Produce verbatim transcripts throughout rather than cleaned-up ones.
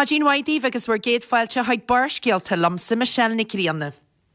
Madín Waidí agus bhar géad fáilte haid barscialta lamsa Michelle Nic Rianna.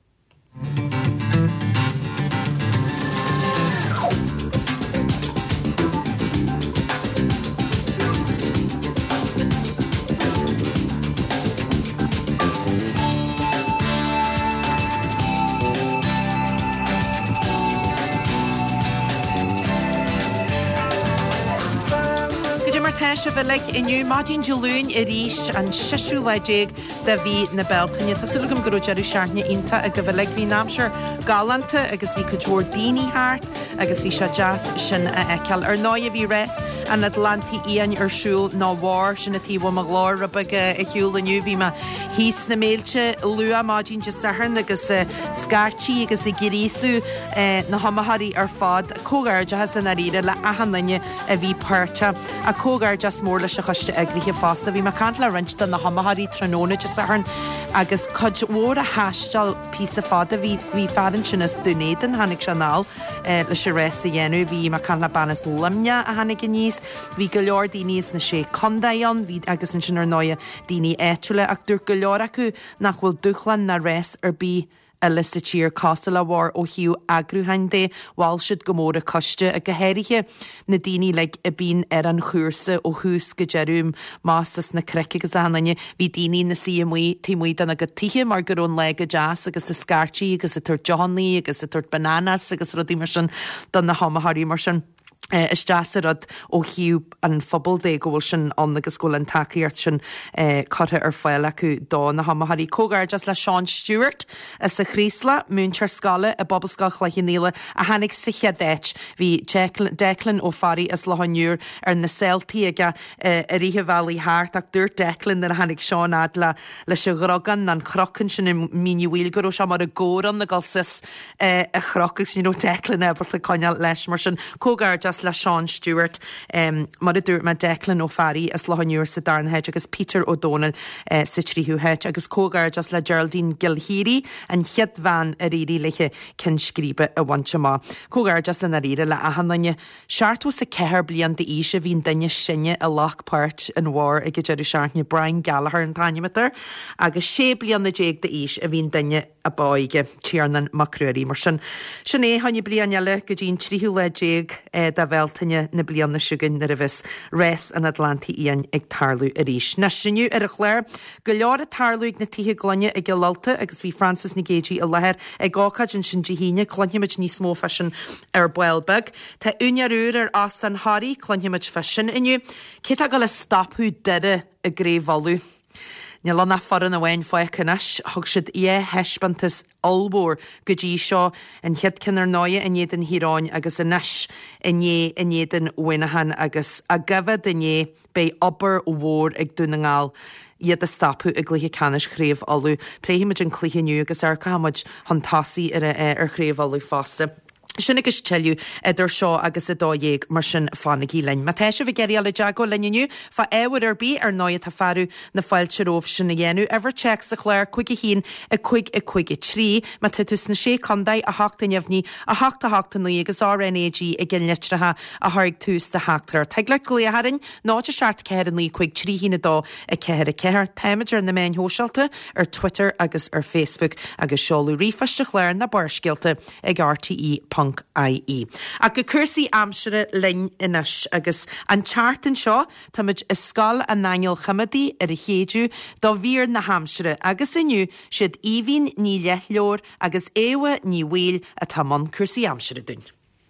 Se bheleg inniu Madín Jolún i ríis an siisiú leidéig de bhí na Beltaine. Tásúlagam go raibh seaithne ionta a go bheleg bhí námseir galanta agus bhí cojóir daoine thart agus bhí se jazz sin a eiceal. Ar náid a bhí res an Atlanti íon ar siúil ná bhar sin na tíbh a glár rubag i hiúil aniu bhí ma hís na méilte lua Madín de saharn agus scartí agus i girísú na hamathaí ar fad cógar jazz an aríre le ahananne a bhí páirte a cógar just mór leis a chuiste agrithe fásta. Bhí mar cant le rinta na hamathaí tróna de saharn agus cud mór a heistal pí a fada bhí bhí fadan sin is dunéan hanig seanál leis a réis a dhéanú bhí mar can le banas limne a hanig níos bhí go leor daoine na sé condaíon bhí agus an sin ar náide daoine éitiúile ach dúr go leor acu nach bhfuil duchlan na réis ar bí Elis a tír castle a war ó hiú agrúhain dé bháil siad go mór a coiste a gohéirithe na daoine le a bín ar an chúrsa ó hús go jeúm mástas na crece agus ananne bhí daoine na si muí tímuí an a go tithe mar gurún le go jazz agus a scartí agus a tuairt Johnny agus a tuairt bananas agus rudí mar sin don na hamathaí mar sin. Uh, is deasarad ó hiú an phobal dé ggóil sin an agus ggóil an takeíart sin uh, cotha ar fáil acu dá na hamathaí cógar just le Sean Stewart is a chrísla múntar scala a bobbascach le hinnéile a hanig siche déit hí Declan ó farí is lethaniúr ar na Celtaí aige uh, a ríthe bhelaí háart ach dúirt Declan ar a hanig Seán ad le leis a grogan an chrocan sin i míniuhil goró se mar a góran na galsis uh, a chroca sin ó Declan ebal a coineal leis mar sin cógar just le Sean Stewart um, mar a dúirt me Declan ó farí is lethaniúr sa Darnhead agus Peter O'Donnell uh, sa tríthúheid agus cógar just le Geraldine Gilhiri an chiad van a rií leiche cin scríbe a bhaintse má. Cógar just an a riire le ahananne seaartú sa ceir blian de ise hín daine sinne a lachpáirt an mhar ag go deidir seaartne Brian Gallagher an taimimetar agus sé blian na déag de is a bhín daine a báige tíarnan macruirí mar sin. Sin é hanne blianile go dín tríthú le déag eh, da bheltaine na blian na siúgan na rahis res an Atlanti íon ag tarlú a ríis. Na sinniu ar a chléir go leor a tarlúig na títhe glonne ag gelalta agus bhí Francis na Géji a lethir ag gácad an sin dihíine clonheimiid níos mó fashion ar Buelbeg. Tá únearúr ar Aston Harry clonheimiid fashion inniu cé go le stopú deire a gréhvalú. Ní lena foran a bhain foiach canis, thug siad é heispantas albór go dtí seo an chiad cinar náide in éan híráin agus a neis in é in éan uinahan agus a gabhad in é bei obair mhór ag dúna ngáil iad a stopú a gluthe canis chréomh alú. Pléimiid an cluicheniu agus ar camuid hantásaí ar ar chréomh alú fásta. Sinna gus teú idir seo agus a dóhéag mar sin fannagí lein. Ma teise bh geirí le deagó leniu fa éhar ar bí ar náid a farú na fáilte róh sinna dhéanú ever check sa chléir chuig hín a chuig a chuig i trí ma tutus na sé condaid a hachta neamhní a hachta hachta nuí agus R N A G i gin litratha a thaig tús de heachtar. Teag le gléharin náte seart ceir an lí chuig trí hína dó a ceir a ceir téimiidir na main hóseilta ar Twitter agus ar Facebook agus seolú rifaiste chléir na barscialta ag R T E I E. A go cursaí amsere linn inis agus an chartan seo táid is scal a naingeal chamadí ar a chéadú dá bhír na hamsere agus inniu siad íhín ní leithleor agus éha ní bhil a tamán cursaí amsere dún.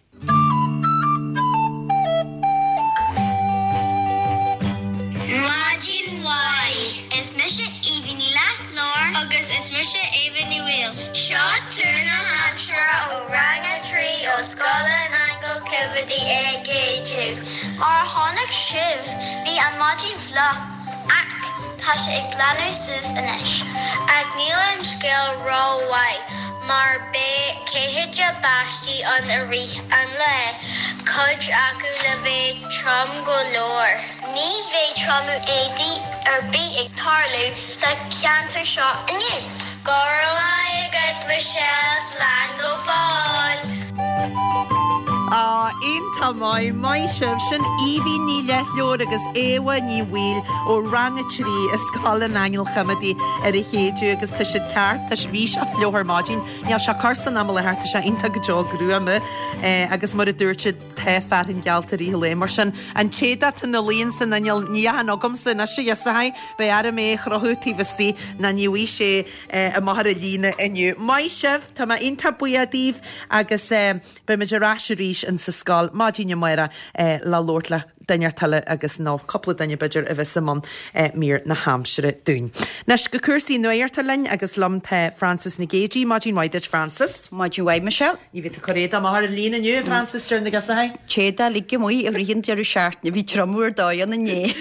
Madín Waidí is mise íhín ní leithleor agus is mise éha ní bhil. Seo túna hamsere ó ranga trí ó scola an angle cavity ag géidirh. Mar tháinig sibh bhí an Madín Fleadh ach tá sé ag glanú suas inis. Ag níl an scéal rámhaidh mar bé céhéide báistí an a rith an le cud acu le bheith trom go leor. Ní bheith tromú éadaí ar bí ag tarlú sa ceantar seo inniu. Gormai agad Michelle slan go fáil. Ah, in tá mai mai sibh sin Evie ní leithleor agus éha ní bhil ó ranga trí a scala angel chamadí ar a chéadú agus tá siad ceart tá bhís a fleohar mágin neall se carsan am le harta se inta go deol grúame agus mar a dúirte te fearin gealtarí lé mar sin an chéda tan na líon san nail níhan agam san na sé jasahain be ar mé chrothútíhastí na níhí sé a mahar a lína inniu. Mai sibh tá ma inta buadíh agus be me deráise ríis an sa scáil mágin mara lá lóirla dainnear tala agus ná coppla daine beidir a bheith samon mír na Hampshire dún. Nes go cuasaí nuirta lein agus lom te Francis na Géidí, mágin waidid Francis. Mágin waid Michelle. Ní bhí choréad am mar a lína nniu Francis Journe agus a hain. Chéda ligge muí a rion dearú seaartna bhí tramúr dáan na né.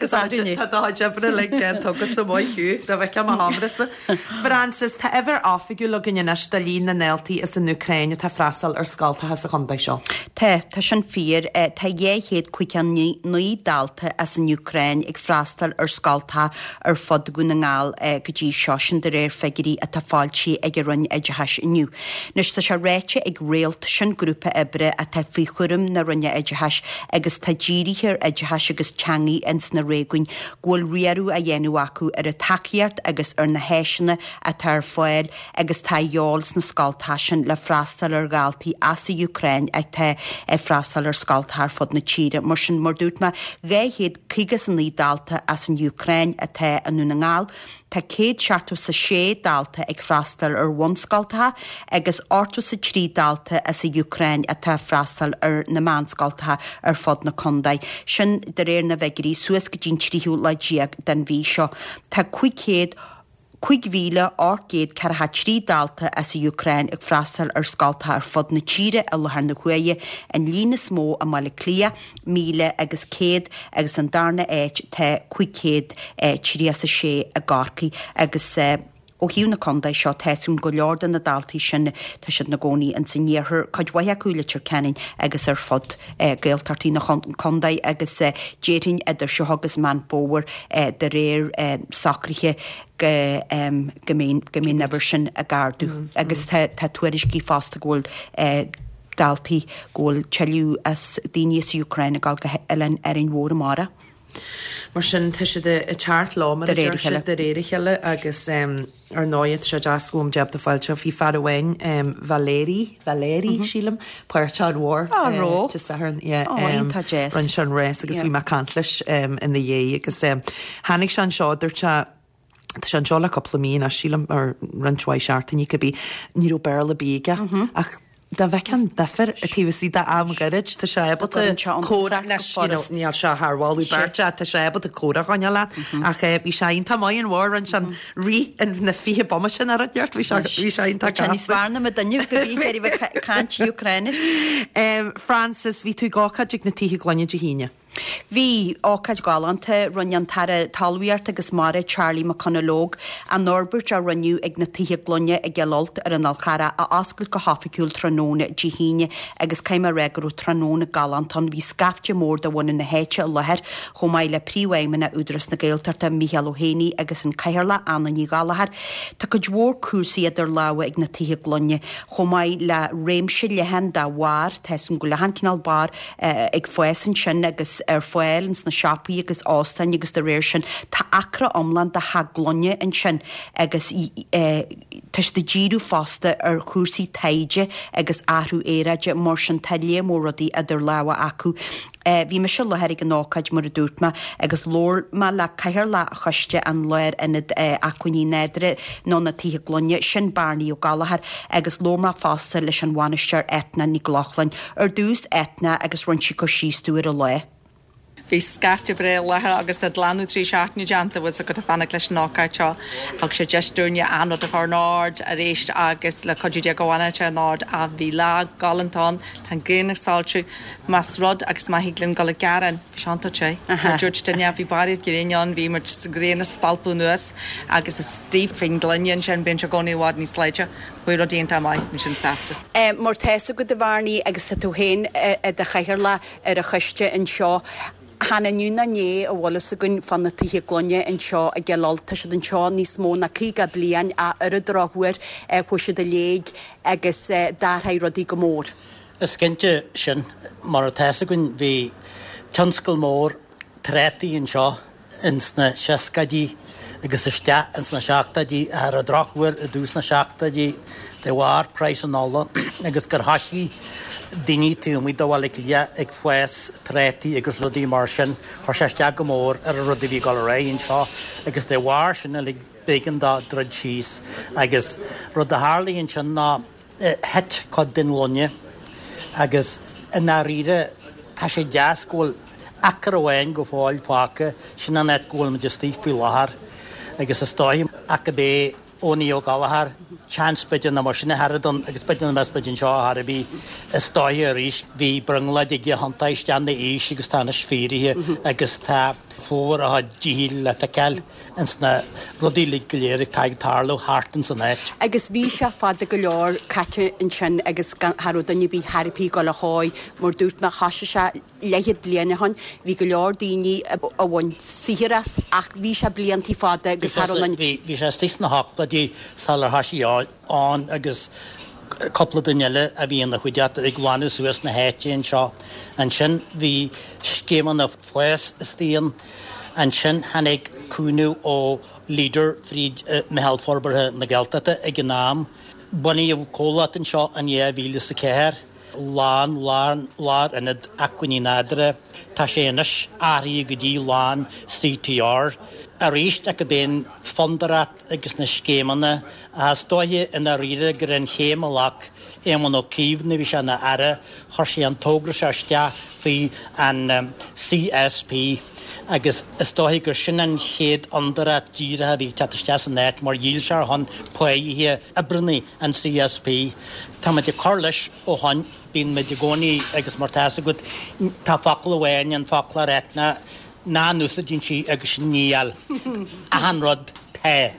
Tá dáide bre le gen tugad sa mai hiú, da bheith am hamrasa. Francis, tá ever áfigiú le gnne nes da lína neltaí is in Ukraine tá freastal ar scaltathe sa chundaid seo. Tá, tá sin fír, tá dhé héad cuicean nuí dalta as in Ukraine ag freastal ar scaltathe ar fod go na ngáil go dtí seo sin de réir feigurí a tá fáiltí ag a runne ide heis inniu. Nus tá se réite ag réalt sin grúpa ebre a tá fao churum na runne ide heis agus tá ddíirithir ide heis agus teangaí ins na réguin ghfuil riarú a dhéanú acu ar a takeíart agus ar na héisina a tar foiil agus tá jóls na scaltathe le freastal ar galtaí as i Ukraine ag tá freastal ar scaltathe fod na tíre mar sin mar dút ma gé héad cigas an í dalta as an Ukraine a tá anú na ngáil. Tá céad seaartú sa sé dalta ag freastal ar bhain scaltathe agus ortú sa trí dalta as i Ukraine a tá freastal ar na meán scaltathe ar fod na condaid. Sin de réir na bheigurí suas go dtín tríú le díag den bhí seo. Tá cuicéad Cuig víle orgéad carha trí dalta as i Ukraine ag freastal ar scaltathe ar fod na tíre a lethar na chuaige an lína smó a mala clia míle agus céad agus an darna éit tá cuicéad trí sa sé a garcaí agus ó hiú na condaid seo teún go leordan na daltaí sin tá siad na gcónaí an saníorthir chuidhaithe cúlatear cenin agus ar fod gailtartaí na condaid agus déirinn idir seo agus man bóhar de réir sacrithe go mé never sin a gardú agus tá tuairis cí fásta ghfuil daltaí ghfuil teiliú as daoine sa Ukraine gáil go eile ar an mhór amara. Mar sin tuise de a teart lámar de réiricheile agus ar náiad se deascúm jeb de fáilte hí far ahhain Valéry Valéry sílam puirteád mhór ró run sean réis agus bhí mar cantlis in na dhé agus hanig sean seáidirte Tá sean seála coppla míon a sílam ar runhaid seaartta ní go bí níú bearla bíige ach da bhecin defir a tíhsí de am garid tá sé ebal córa níall se thháilú berte tá sé ebal a córa gáine le ach bhí sé ta maion mhór an sean rí in na fi bomma sin ar deart bhí bhí sé níosharna me daniu go bhí bh cant Ukraine. Francis, bhí tú gácha ag na tíí gláine de híine. Bhí ácaid galanta runnean tara talhuiart agus mara Charlie McConnellóg a Norbert a runniu ag na tithe glonne ag gelolt ar an alchara a ascail go hafaiciúil tróna dihíine agus caiime regarú tróna galantan bhí scafte mór de bhain na héite lethir chomáid le príomhhaimena údras na gailtarta Michael O'Haney agus an caiirla anna ní galahar. Tá go dhór cuasaí idir láha ag na tithe glonne chomáid le réimse lehan dá bhhar teis an go lehan cinál bar ag foisan sin agus ar foiilins na siapaí agus ástein agus de réir sin tá acra omlan de ha glonne an sin agus tuis de díú fásta ar chusaí taide agus ahrú éraide mar sin tailé móradí idir leha acu. Bhí me se lehéir an nácaid mar a dúirtma agus lór me le caiir le chuiste an leir inad acuní nédre nó na tithe glonne sin barnaí ó galahar agus lóma fásta leis an bhainisteir etna ní ghlachlainn ar dús etna agus run si go síúir a le. Bhí scarte bre lethe agus a dlanú trí seaachna deanta bhs a go fanna leis nácaidteo ag sé deistúne anod a bhar nád a réist agus le codúide gohhaine nád a bhí le galantán tá gcéine sáilú mas rud agus maithiglann go le garan seanta sé. Dúirt duine bhí barid gréán bhí mar gréna spalpú nuas agus is tífing glainean sin ben se gcónaíhád ní sléide chuir díonnta mai mu sin sasta. Mar teessa go de bharnaí agus sa tú héin de chairla ar a chuiste an seo. Hanna nniu na né a bhlas a gunn fanna tithe glonne an seo a gelalta se den seo níos mó na cíga blian a ar a drohuair chuise de léig agus darthaid rodí go mór. Is cinnte sin mar a teasagann bhí tionscail mór trétaí an seo insna seascadí agus iste insna seachtaidí ar a drachhuir a dús na seachtaidí de bhhar preis an ála agus gur hasí daoine tú mí dohhail lia ag fues trétaí agus rudí mar sin chu seiste go mór ar a rudí bhí gal ré an seo agus de bhhar sin a bégan dá drud síos agus rud a hálaíonn sin ná het chud den lonne agus ina riire tá sé deascúil acar bhhain go fáil fáca sin an etgúil me just tíí láthar agus is stáim aca bé óní ó galahar chans bidin na mar sinna Haradon agus bidin na bidin seo har bhí stáí a ríis bhí brungla ige hantaiste éis agus tána sféirithe agus tá fór a díl le feiceil insna rudí lig go léir caiig tarlú hartan san éit. Agus bhí se fada go leor caite in sin agus Harú danne bhí Harpaí go le háid mar dúirt na hasise se leiad blianahan hí go leor daoine a bhain siras ach bhí se bliantí fada agus bhí sé stís na hachta dí salar hasí an agus coppla duile a bhí na chuideata ag gláinú suas na héitíonn seo an sin bhí scéman na fues stíon an sin hanig cúnú ó líder Fríd uh, Michael Forbarthe na Geltata ag an náam bunaí a cólat an seo an é bhíle sa céir lán lán lár inad acuní nádra tá sé inis áí go dtí lán C T R a ríist a go ben fondarat agus na scémanna a stoithe ina riire gur an chéimeach éman ó cíomhna bhí se na ara chuir sé an tógra seiste faoi an um, C S P agus istóthaí gur sin an chéad andara díra bhí teiste san net mar díl se hon poíthe a brunnaí an C S P. Tá me de carlis ó hon bín me de gcónaí agus mar teasa go tá facla bhhain an facla réitna ná nusa dín si agus níal a an rud pe.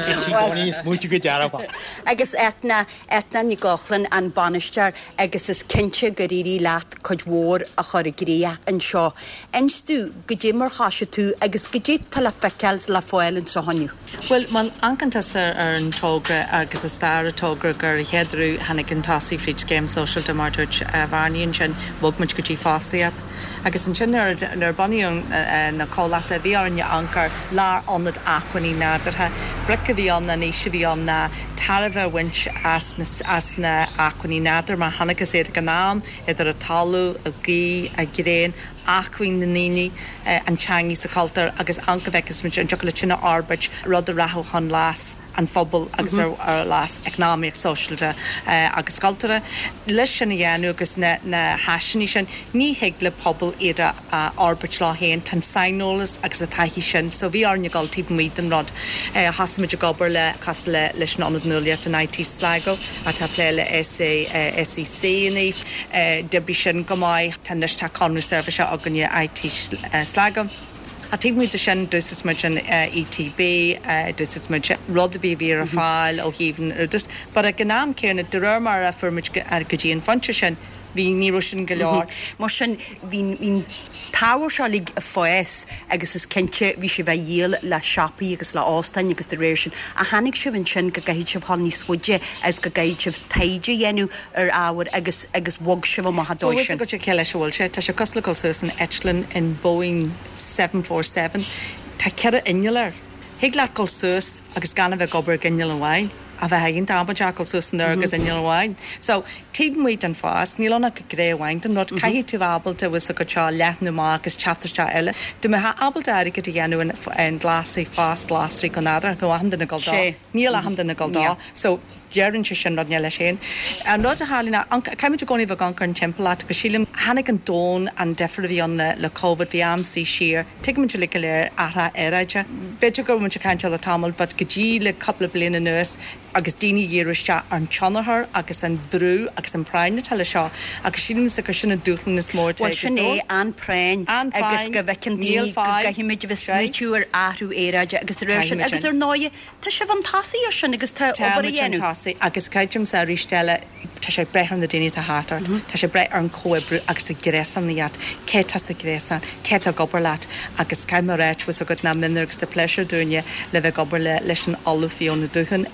Múte go dearfa. Agus etna etna ní gochlan an banistear agus is cinse go rií leat chud mhór a chur gréa an seo. Einstú go dé mar chaise tú agus go dé tal feiceils le fáilann sa haniu. Well, man ancantas ar an tógra agus is stair a tógra gur headrú hanig an tasí Fríd Game Social de Martuch a bharníonn sin bogmuid go dtí fástaíad. Agus an sin ar baníon na cólachta bhí ar an ankar lár anad acuaní nádartha brica bhí an na níos bhí an na tarabh winch as na as na acuaní nádar mar hanagus éad go nám idir a talú a gí a gréin acuin na níní an teangaí sa cultar agus anca bheicas muid an jola sinna árbait rud a rathú chun lás an phobal agus mm-hmm. ar, ar lás economic socialte uh, agus cultúra leis sin dhéanú agus na, na haisinaí sin ní hiig le pobl iad a uh, árbait lá héin tan sainolalas agus a taithí sin so bhí arne galtí míad an rod uh, hasamid a gobar le cas le leis an anad nuliaat an I T Sligo a tá plé le S A, uh, S E C ní uh, debí sin gomáid tan leis tá conú service a ganne I T uh, Sligo. A tí muid sin dús muid an E T B, dús muid rud bí bhí ar a fáil ó híomn údas, but a gnáam céanna de mar a fur muid ar go dtíon fanse sin hí ní sin go leor. Mar sin hín táhar se lig a foies agus is cinse bhí sé bheith dhéal le siapaí agus le ástein agus de réir sin a hanig sibhann sin go gaid sibh há níos fuide as go gaid sibh taide dhéanú ar áhar agus agus bhog sibh má dóis sin. Go sé ceile seúil sé, tá sé cosla sus an Etchlin in Boeing seven forty-seven tá ceire innealar. Hiag le go sus agus gan bheith gobar ginneal an bhain. A bheit haginn dába jackal susna agus in bhhain. So tíb muid an fás, nílonna go gréhhaint an rud caihí tú ábalta was a go teo leithnú má agus chatartá eile. Du me ha ábalta aige go dhéanú an glasí fás glasrí go nádra go handan na goldá. Níl a handan na goldá. So Jerin sin rod le sin. An rud a hálína caiimiid gcóí bh gancar an timpplaat go sílim hanig an dón an defra bhí an le COVID bhí amsaí siar, tuigimiid le go léir atha éide. Beidir go muid caiinte le tamil, but go dtí le coppla bliana nuas agus daoine dhéiriste an tionathir agus an brú agus an prainna tal seo agus sílim sa go sinna dúchlan is mór te. Sin é an prain agus go bhecin díl gaimiid bh smitúar áú éide agus réir agus ar náide tá sé bhan tasaí ar sin agus tá dhéanú. Agus caiidem sa rístelle tá sé brehan na daine a háart Tá sé bre ar an cóibbrú agus a grésan iad cé tá sa grésan cé a gobar leat agus caiim réit was a go na mingus de pleisiir dúine le bheith gobar le leis an alúfiíonna dúchan in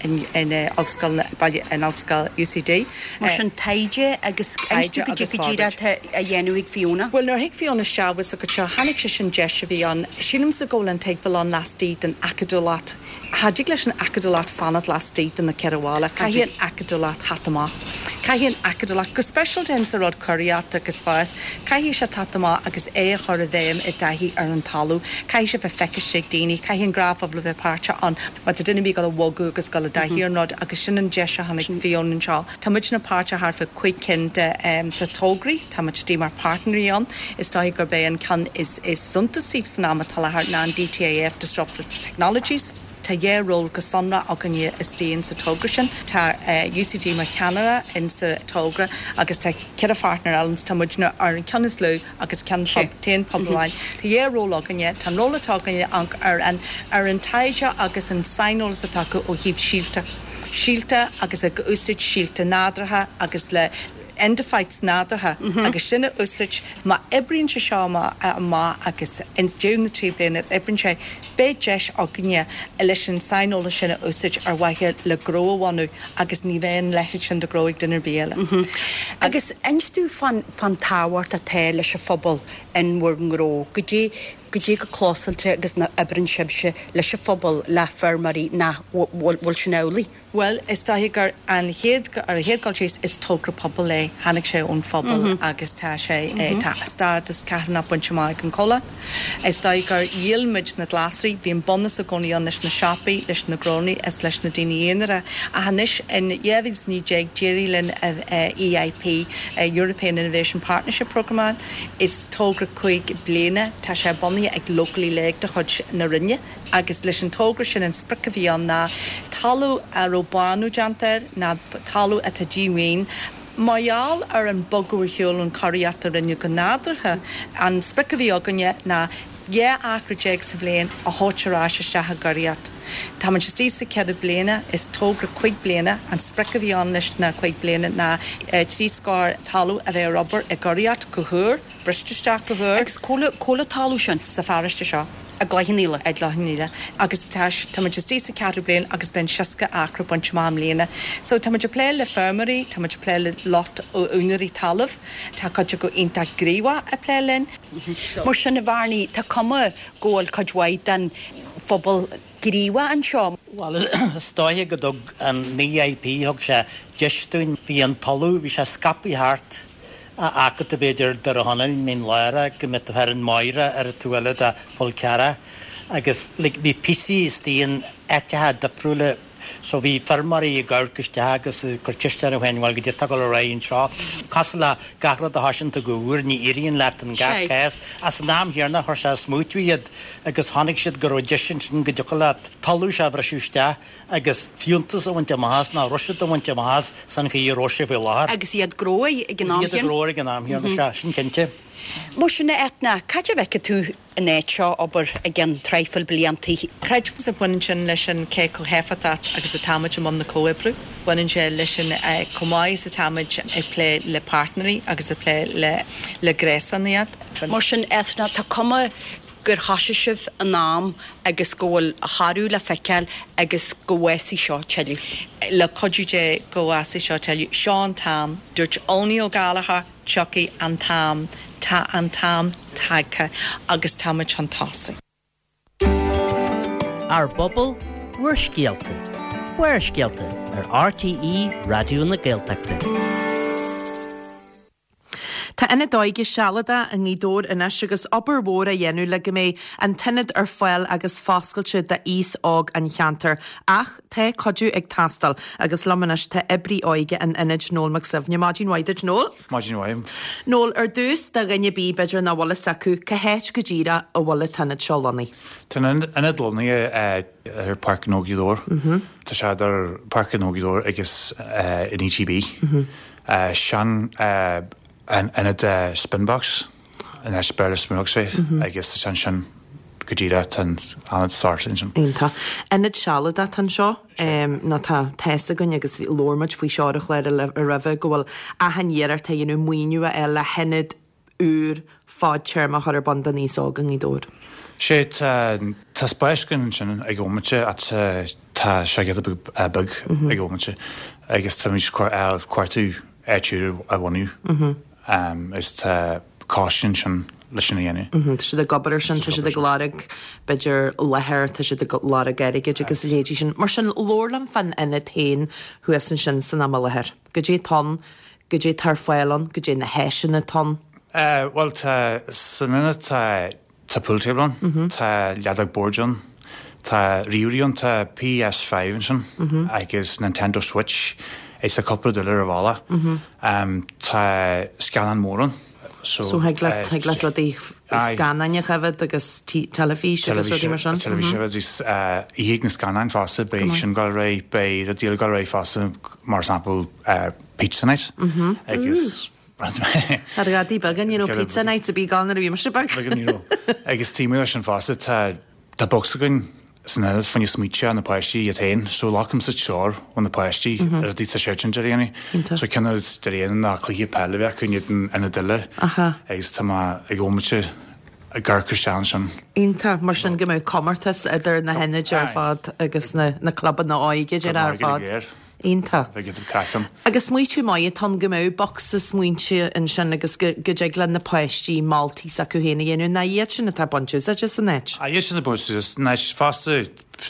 in Alscal in Alscal U C D. Mar sin taide agus einstu go ddíra a dhéanúigh fiúna? Well, nar hiic fiúna se was a go seo hanig se sin deise bhí an sínam sa ggólan teag bhil an lastí an acadolat. Hadig leis an acadolat fanad lastí an na Cerehála, caihí an acadolat hatamá. Caihí an acadolat go special times a rod curiat agus fáis, caihí se tatamá agus é a chur a bhéim i daihí ar an talú, caihí se bheith feice sé daoine, caihí an gráf a bluh páirte an, ma de duine bí go a wogú agus go a daihí ar nod agus sin an deise hanig fion an seo. Tá muid na páirte haar fa cuig cin de sa tógraí, tá muid tí mar partnerí an, is daihí gur bé an can is is sunta síf san am a talahart na an D T A F Disruptive Technologies. Tá dhé ról go sanna a gan is tíon sa tógra sin, Tá U C D mar Canada in sa tógra agus tá cead a partner Allens tá muidna ar an ceannas lú agus cean téan poblbáin. Tá dhé ról a gan tá róla tá gan ar an ar an taide agus an sainol sa taú ó híb síalta. Síalta agus a go úsid síalta nádratha agus le endophytes nádartha mm -hmm. agus sinna úsait má ebríonn se seo má má agus in dún na trí blianas ebríonn sé béideis á gine leis an sainóla sinna úsait ar waithe le gróháú agus ní bhéin leithid sin de gróigh dunar béle. Mm -hmm. Agus einstú fan fan táhairt a té leis a phobal in mhuir an gró go dtí go dtí go chlósailte agus na ebrin sibse leis a phobal le fermarí na bhfuil sin eolaí. Well, is dahi gur an héad ar a héadgáiltéis is tógra pobl le hanig sé ón phobal mm -hmm. agus tá sé mm -hmm. tá stad is cearna buinte máid an cola. Is dahi gur díalmuid na glasrí bhíon bonnas a gcóí an leis na siapaí leis na grónaí is leis na daoine dhéanara a hanis in dhéhís ní déag Jerry Lynn E I P European Innovation Partnership Programme is tógra chuig bliana tá sé bonnaí ag locally leg de chuid na rinne agus leis an tógra sin an sprica bhí an na talú a Robánú jantar na talú a tadíwéin Maiall ar an bogúir heol an cariatar rinne go nádartha an sprica bhí aganne na dhé acraéag sa bléin a hátarrá se sethe gariat. Tá man tí sa cead bliana is tógra chuig bliana an sprica bhí an leis na chuig bliana na trí scáir talú a bheith Robert a gariat go thuair, bristeteach go thuair. Agus cóla talú sin sa fariste seo. A gláithníile ag gláithníile agus táis tá muid tí sa ceadú blian agus ben siasca acra buint mám léana. So tá muid plé le fermarí, tá muid plé le lot ó únarí talamh, tá chuide go inta gríha a plélinn. Mar sin na bharnaí tá cuma ggóil chuidhhaid den phobal gríha an seo. Well, stáithe go dog an E I P thug sé deistún bhí an talú bhí sé scapaí hart a agat a beidir dar a hanil mín leire go mit ar an maire ar a túile a folceara agus bhí pisí is tíon eitethe de friúla so bhí fermarí i ggurcuiste agus chuirtiiste a bhainhil go dtí tagal a raon seo. Casla garad a haisianta go bhúr ní iríonn leat an gacéas as nám hiarna chuir se smútúiad agus tháinig siad go roidisin sin go deolaat talú se bhreisiúiste agus fiúntas a bhainte mahas ná roisiid a bhainte mahas san chu í roise bhí láthar. Agus iad grói i gnáam Iad a gróir i gnáam hiarna se sin cinnte. Mar sinna etna, caide bheice tú in éit seo obair a gin treifil bliantaí. Creid sa buin sin leis an cé go hefatat agus a táid am na cóibbrú. Buin sé leis sin comáid sa táid ag lé le partnerí agus a lé le le grésanníad. Mar sin etna tá cuma gur hasisih an nám agus ggóil a Harú le feiceil agus gohhaí seo teú. Le codúé gohhaí seo teú Seán tam, dúirt óní ó gáalacha choki an tam. Tá an tam tagcha agus táid antása. Ar bobbal, we're scialta. We're scialta ar R T E Radio na Gaeltachta. Tá ina dóige sealada a ngídór inis agus obair mhór a dhéanú le go mé an tinad ar foiil agus fáscailte de os ág an cheantar ach tá codú ag tastal agus lomanis tá ibrí óige an inid nól mag sifne Máidín Waidid nól? Máidín Waim. Nól ar dús de rinne bí beidir na bhla sacu cahéit go ddíra a bhla tinad seolanaí. Tá inad lónaí ar Parc Nógiúdór. Tá sé ar Parc Nógiúdór agus in E G B. Sean an inad uh, spinbox in a spare smoke space mm -hmm. I guess the shan gudira tan anad sartin sin Inta inad sealada tan seo um, na tá testa gon agus lormid faoi seoach le a rah gohfuil a hanéar ta dhéanú muoinú a eile henad úr fád teirrma chu ar banda níos ágan í dór. sé tá spéiscin sin ag gomate at tá se get bug ag óganse agus tá mis cuairtú éúr a bhhaú is tá cáin sin leis sin dhéana. Tá si a gobar sin tá si a glárig beidir lethir tá si lá a gaige agus létí sin mar sin lólam fan ina tain thu san sin san am lethir. Go dé ton go dé tar foiálan go dé na héisina ton. Well tá sanna tá pultéblan tá leadag borjan tá riúíon tá P S five sin agus Nintendo Switch is a couple dollar a bhla tá scanan móran. So he glet he glet rodí scannaine chefad agus telefís agus rodí mar sin. Telefís is hé na scannain fása bei sin gal ré bei a díal gal ré fása mar sample Pizza Night agus Har gadí bagan you know Pizza Night a bí gan a bhí mar se bag. Agus tíime sin fása tá tá boxagan sanna fan smíte an na páistí a tain, so lacham sa teir ón na páistí ar dí tá séirtin deréana. So cinna deréana ná clíí pellbheith chun ina duile agus tá ag ómate a garcur sean sin. Ínta mar sin go mé commartas idir na henne ar fád agus na clubban na áige ar fád. Ínta. Agus muoitiú mai tan go mé box sa smuointe in sin agus go deaglan na páistí Maltí sa chuhéna dhéanú na iad sin na tá bonús a just a net. A dhé sin na bonús, nes fásta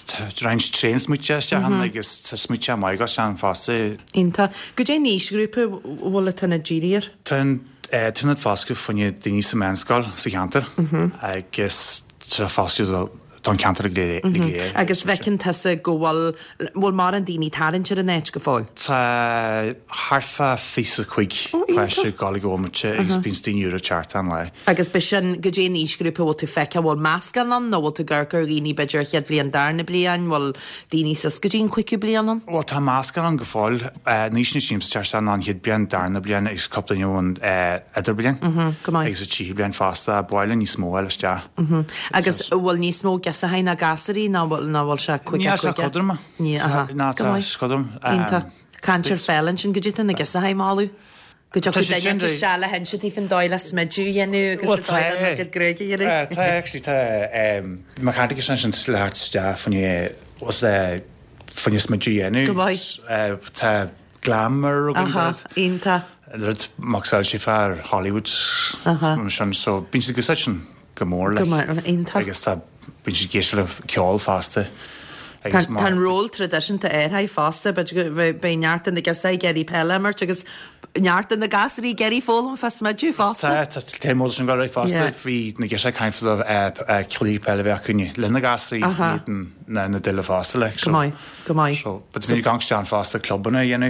reins tréin smuoite tehan agus tá smuoite maiga sean fásta. Ínta. Go dé níos grúpa bhla tanna ddíir? Tún tunad fáscu fanne daoine sa menscal sa cheantar agus tá fáscu don cantar a léir. Agus bhecinn tá gohfuil bhfuil mar an daoine tarintear a net go fáil. Tá harfa fisa chuig pleise gála gómate agus bín tíú a teart an le. Agus be sin go dé níos grúpa bhil tú feice bhil meascan an nó bhil tú ggurgur rií beidir chead bblion darna blian bhil daoine sus go dtíon cuiiciú blianan? Bhil tá meascan an go fáil níos na síms tear san an hiad blian darna blian agus coplainún idir blian. Agus a tí blian fásta bhile níos mó eile te. Agus bhfuil níos mó a hain a gasarí ná bhil se chuig chuidirma ná scodum Cantir fellan sin gotíta na gas a haimálú. Go se le hen si tí fan dáile smidú dhéanú agus gréige Tá actually tá mechantic san sin lehartte fan was le fan smidú dhéanú tá glamour ínta maxáil si fear Hollywood sin so bín si go sin gomór le agus tá bín si géisi le ceáil fásta. Tá ról tradiisianta airtha fásta, be neartan na gas geirí pellamart agus neartan na gasarí geirí fólam fe smidú fásta. Tá témó sin gáir fásta frí na gas caiinfa clí pellbheith chunne lena gasarí na duile fásta le. Gomáid gomáid. Ní gangsteán fásta clubbanna dhéanú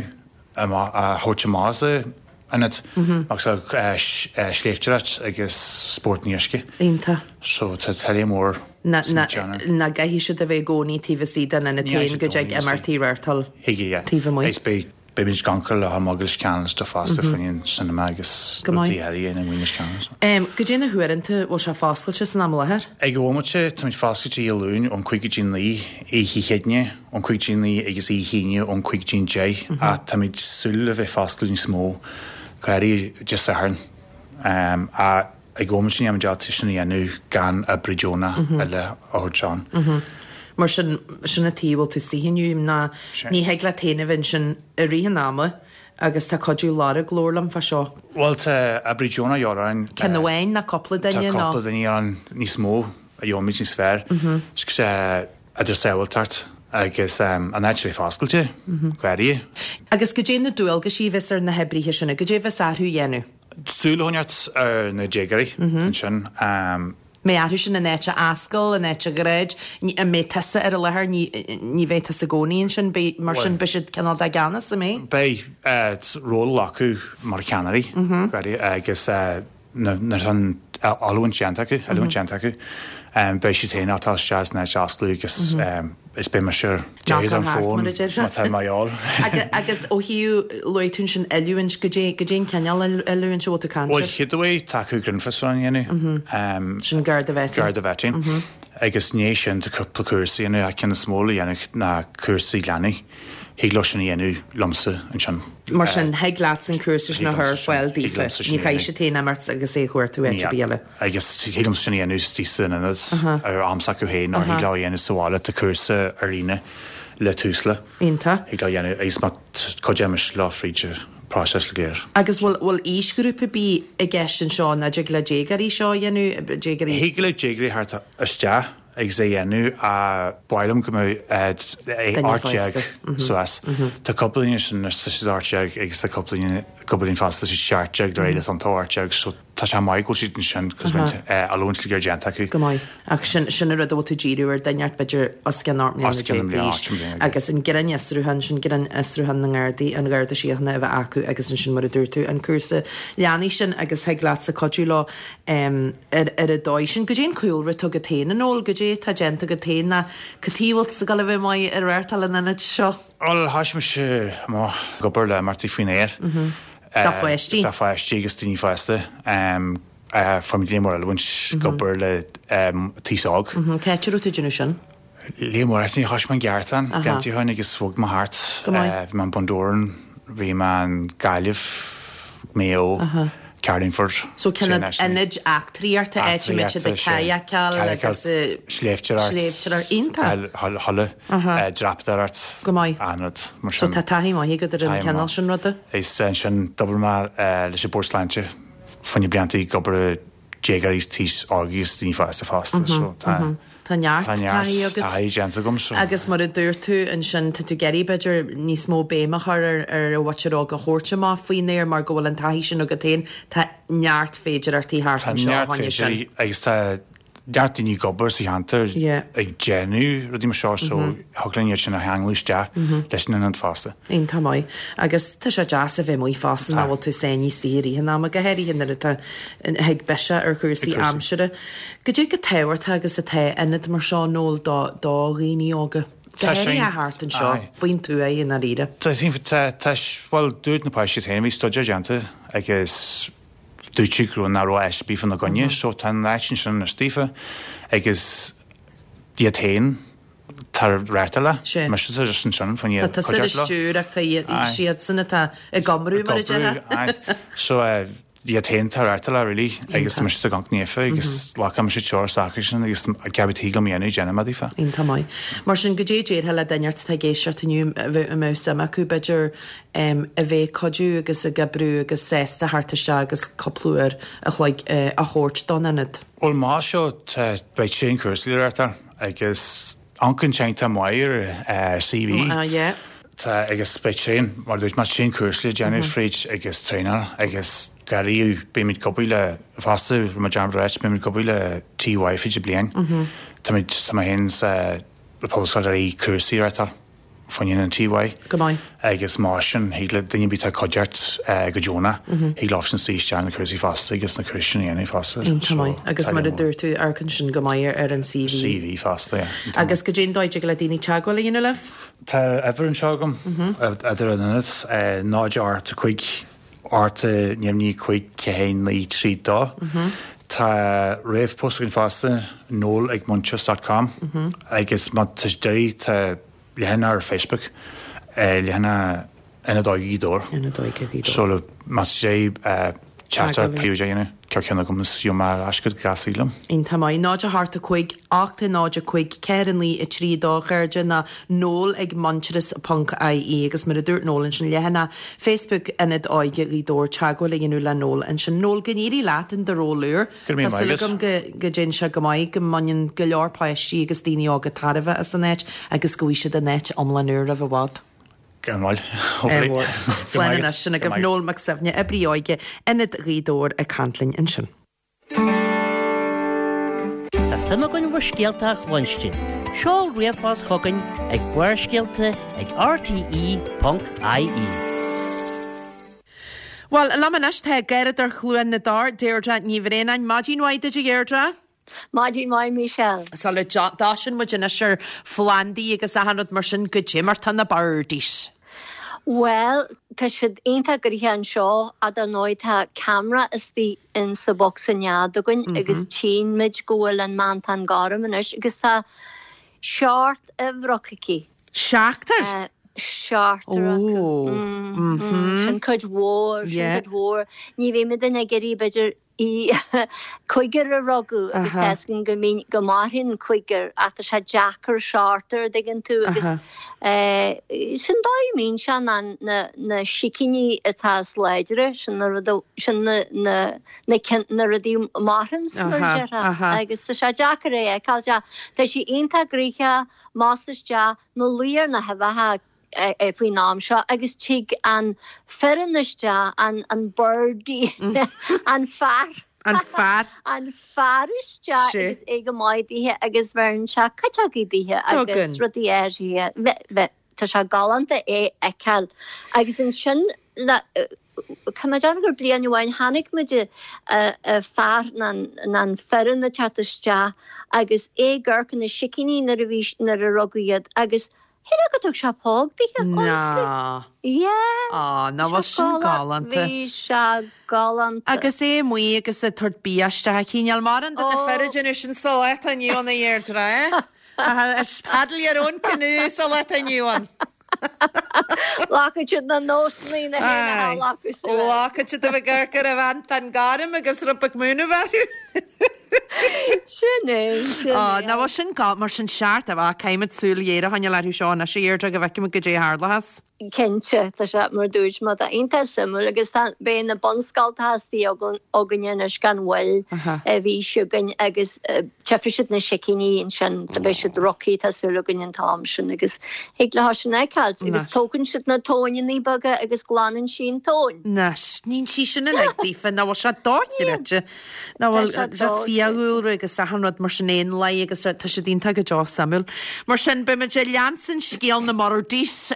a thuirte mása anad ach sléifterat agus sportníosce. Ínta. So tá tarí mór na gaihí si a bheith gcóí tíh sídan na tain go ag M R T rairtal tíh mu. Be bís gancail le mágil scanas do fásta faoin sinna agus gotíí na mhuiine scanas. Go dé na thuanta bhil se fáscailte san am lethir? Ag bhmate tá fáscailtí i lún ón chuigidín lí é híhéadne ón chuigdín lí agus í híine ón chuigdín dé a tá míid súla bheith fáscailín smó chuirí just a thn a ag gomar sin am deat sin dhéanú gan a Bridona eile áirteán. Mar sin sinna tíhil tú tíhinniuúm na ní heag le téana bhain sin a rihan náma agus tá codú lára glórlam fa seo. Well tá a Bridona jórain Ken bhhain na coppla daine ná. Tá coppla daine an níos mó a dhéomid ní sfr sé idir saoiltart agus an éit fé fáscailte chuirí. Agus go dé na dúil go sí bheits ar na hebrithe sinna go dé bheits athú dhéanú. Súlóneart ar na dégarí sin. Mé athú sin na néite ascail a néite goréid a mé tasa ar a lethir ní bhéh a gcóíonn sin mar sin bisid canál a gana sa mé? Bei ról acu mar cheanirí agus an alún teantachu alún teantachu bei si téine atá seas na seaslú agus is be mar siir déad an fón tá maiáil. Agus ó hiú leitún sin eúin go dé ceal eúinn se bhta can. Bhil chiadhfuid taú grinfasáin dhéanú sin garda bheit garda bhetin agus níos sin de cúpla cuasaíanú a cinna smóla dhéanach na cuasaí leanaí hí lo sin dhéanú lomsa an sin. Mar sin heaglaat san cuasa na thir fáil dífa ní caiisi sé téana mart agus é chuir tú éte béle. Agus hém sin dhéanú tí sanad ar amsa go héin á hí le dhéanú sála a cuasa arína le túsla. Ínta. Ig le dhéanú is mat codemis láfríte process le géir. Agus bhfuil bhfuil ísgrúpa bí i gceistin seo na de le dégarí seo dhéanú dégarí. Hí le dégarí thart iste ag sé dhéanú a bailm go é áteag suas. Tá copplaíine sin áteag ag sa copplaíine goblín fasta sí seaarteag do éile an táteag so tá sé maiid go si sin cos alóns le genta acu. Go maiid ach sin sin rud tú ddíúir daart beidir os gan agus in gean esrúhan sin gean esrúhan na gádaí an gáda sína bheith acu agus an sin mar a dúirtú an cuasa leanaí sin agus he glas sa codú lá ar a dóid sin go dén cúilra tu go téna nó go dé tá genta go téna catíhil sa gal bheith mai ar réirtal in inid seo. All hasisme se má gobar le martí faoinéir. Tá fáistí. Tá fáistí agus tíní fáiste. Familí mór bhaint gobar le tíág. Céitú tú dú sin? Lémór ní hasisman geartan, gentíáin agus svog má hart. Bhí man Bondúran, bhí man Gaileh méo. Carlingford. So can enid actríarta éiti mit de kajakal agus sléifteart inta halle draptarart go mai anad mar so tá taí mai go an canal sin rudde is sin double mar leis sé borslánte fanni bliantaí gobar dégarís tís ágis ní fásta fásta so tá Táneart agus mar a dúir tú an sin tú geirí beidir níos mó béimech ar ar bhatirrá go chóirte má faoinéir mar gohfuil an taihí sin go téin tá neart féidir artí háart agus tá dearttíní gobar sí hantar ag génú rudí mar seo so thuglaíir sin na heanglúiste leis na an fásta. Aon tá maiid agus tá sé deas a bheith mó fásan á bhfuil tú sé níos tíirí ná a go héirí hinna heag beise ar chuirsaí amsere. Go dé go tehairt agus a the inad mar seo nóil dá rií ága. Táí athart an seo bhaon tú é in a riide. Tá bhil dúirt na páisi téimi stoide deanta agus dúití grú naró eisbí fan na gonne, so tá leitin sin na stífa agus diaad tain tar réitala mar sin sin sin fan Tá stúach tá siad sanna tá i gamrú mar a so diaad tain tar réitala rilí agus mar a gang nífa agus lá mar sé teir sacha sin agus ceabtí go míanú déna dífa. Ín tá maiid. Mar sin go dé déir heile daineart tá géisiart aniu bheith mé sama acu beidir a bheith codú agus a gabrú agus sésta harta se agus coplúir a chhlaig a chóirt don inad. Ol má seo beit sé cuasaí rétar agus ancan teanta maiir C V Tá agus beit sé mar dúirt mar sin cuasaí Jenny Fridge agus tréinar agus garíú béimiid copúile fasta mar jam réit béimiid copúile T Y fiidir blian. Tá tá hens repósáil í cuasaí rétar fanin an T Y. Go mai. Agus má sin híle duine bit codeart go Jóna hí lá sin sítean na cuasaí fasta agus na cuisin ana fasta. Agus mar a dúir tú arcan sin go maiir ar an C V. C V fasta. Agus go dé dóide go le daoine teagháil íon leh? Tá ever an seagam idir an náidear tá chuig áta neamní chuig cehéin na trí dá. Tá réibh postgan fasta nóil ag munchas dot com agus má tuisdéirí tá lehanna ar Facebook lehanna ina dóigí dór. Ina dóigí dór. So le má sé chatar piúéine cearchanna go siomá ascud gasílam. In tá mai náide harta chuig achta náide chuig cean lí i trí dágharde na nóil ag manchas punk I agus mar a dúirt nólan sin lehanana Facebook inad áige í dór teagháil inú le nóil an sin nóil gníí látin de róúr Tásúlagam go dé se go maiid go manin go leorpáistí agus daoine ága tarbh as san net agus goise de net omlanúr a bhhád. Ganháil Sleine sinna go nóil mac sefne a bríáige inad rídóir a cantlinn in sin. Tá sama gon bhar scialteach lunchtin. Seáil riamhás chugainn ag buair scialta ag R T E dot I E. Well, lamanis te geirid ar chluan na dar Deirdre níomhréanain Madín waide de Deirdre? Madín mai Michelle. Sa le dásin mu na sir Flandí agus a hanad mar sin go dé mar tan na bardís. Well, tá siad aonanta gur an seo a an nóid tá camera is tí in sa box an neadagan agus tín mid gohfuil an man tan garam inis agus tá seart a bhrocaí. Seachtar? Seachtar. Sin cud mhór, sin cud mhór. Ní bhé me den ag geirí beidir í chuigear a rugú agus teascin go mí go maithinn chuigear ata se Jackar Charter diggin tú agus sin dáimín se na siciní atá leididir sin sin na radí marthans agus se Jackar é cáilte tá sí onanta gríthe máiste nó líar na hebhathe e fwy nám seo agus tig an ferriniste an an birdie an far an far an fariste agus ige maidíthe agus bharin se catagidíthe agus rudí éirthe tá se galanta é eiceil agus in sin Cymada'n gur blian ywain hannig mydde far na'n ferrin na chatiste agus é gyrcan na sicini na a rogwyad agus Hira go tug se póg díthe Na. Yeah. Á, ná bhil sin galanta. Bhí se galanta. Agus é muí agus a tuair bíaiste a cíneal mar an na ferridir sin soleit a nniuan a dhéirdra, eh? A spadal ar ón canú soleit a nniuan. Lácaid na nós mí na héna lácaid. Lácaid a bh ggurcar a bhaint an garim agus rupach múna bharú. Sinné, sinné. Á, ná bhil sin gal mar sin seart a bh caiimid súlaéire haine leithú seán a séirte go bheice go dé hardlahas. Kente, tá se mar dúis má a inta simú agus bé na bonscaltástíí agannéis gan bhfuil a bhí siúgan agus tefriisiid na siciní sin a bheith siad rockí tásúlagan an tám sin agus hiag le sin écailt agus tógann siad na tóinní baga agus gláann sin tóin. Nas, nín sí sin na leagtífa ná bhil se dáireite. Ná bhil se fiaúra agus a hanrad mar sin éon lei agus tá sé dínta go dá samúil. Mar sin be me de leansan scéal na mar dís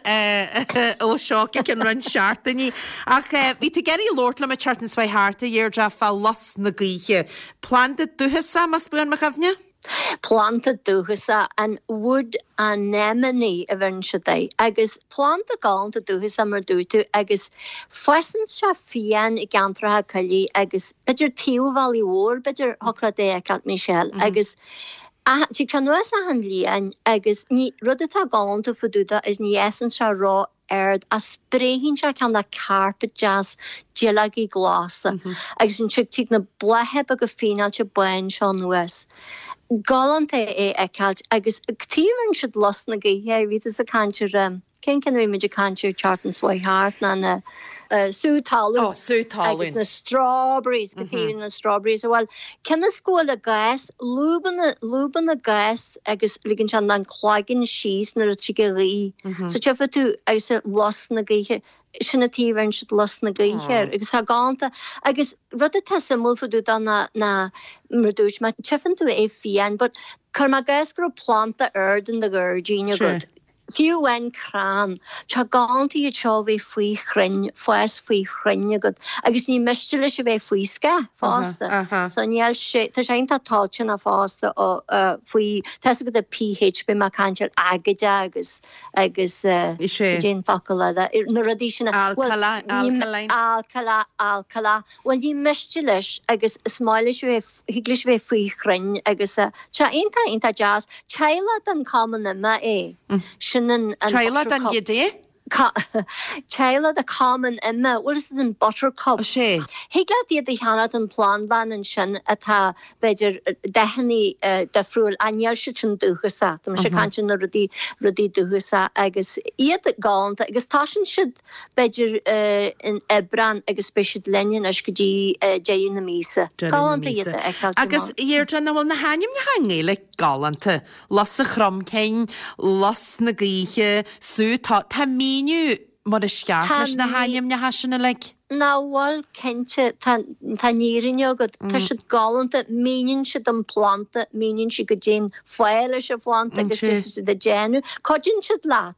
ó seo cin run seaartaní ach bhí tú geirí lóirla me chartan svai háta dhéirdra fá las na gaiche. Planta dúthe sam as buan me chafne? Planta dúchasa an wood anemone a bhain se dé agus planta gáanta dúchasa mar dútu agus foisan se fian i gantrathe cailí agus beidir tíomhhailí hór beidir hola dé cat Michelle agus tí can nuas a han líon agus ní rudatá gáanta fudúda is ní esan se rá ard a spréhín se can na carpet jazz gelagí glása agus in tu tí na bleheb a go fíál se buin se nuas. Galanta é eicealt agus tíann siad los na gaithe ví a cantir cén cin imiidir cantir chartan swaithart na na sútáú agus na strawberries go tíann na strawberries well cin na scóil a gas lúban lúban a gas agus liginn se an chlágin síos na a trí rí so tefa tú agus los na gaithe sinna tíhann siad los na gaithe agus a gáanta agus rud a te mú faú na na mardúis me tefan tú é fian, but chur ma gas gur planta ard in the Virginia good. Fiú wen crán, tá gáantaí a teo bheith faoi chrin, foias faoi chrinne god, agus ní meistile se bheith faoi sca fásta. So níl sé, tá sé einta táiltin a fásta ó faoi, tá go a pH be ma cantir agaide agus agus dén facail na radí sinna Alcala, alkaline. Alcala, alcala. Well ní meistile agus smáile higlis bheith faoi chrin agus tá einta einta jazz, chaila an common na é. Chaila dan gidé? Chaila the common Emma, what is it in buttercup? sé. Higla diad the hanad an planlan and sin atá beidir dehani de fruil aniel sin dúchasa. Tá se cantin na rudi rudi dúchasa agus iad gáanta agus tásin siid beidir in ebran agus speisiid lenin as go dí déin na mísa. Gáanta iad eicalt. Agus iirtan na bhfuil na hanim na hangi le gáanta. Las a chrom céin, las na gaiche, sú tá tá míniu mar a sceartas na hanim na hasanna le. Náhil cente tá nírin agad tá si galanta míonn si an planta míonn si go dé foiile se planta agus de déanú codinn siad láat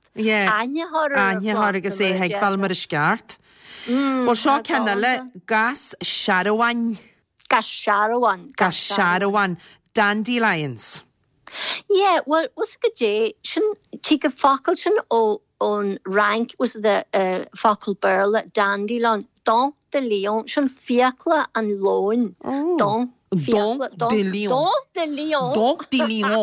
Aine agus é heag bhil mar a sceart. Bhil seo cena le gas searáin. Gas searáin. Gas searáin. Dandelions. Yeah, well, was go dé sin tí go facail sin ó on rank was the uh, focal burle dandelion don de leon sin fiacla an loin don don de leon don de leon don de leon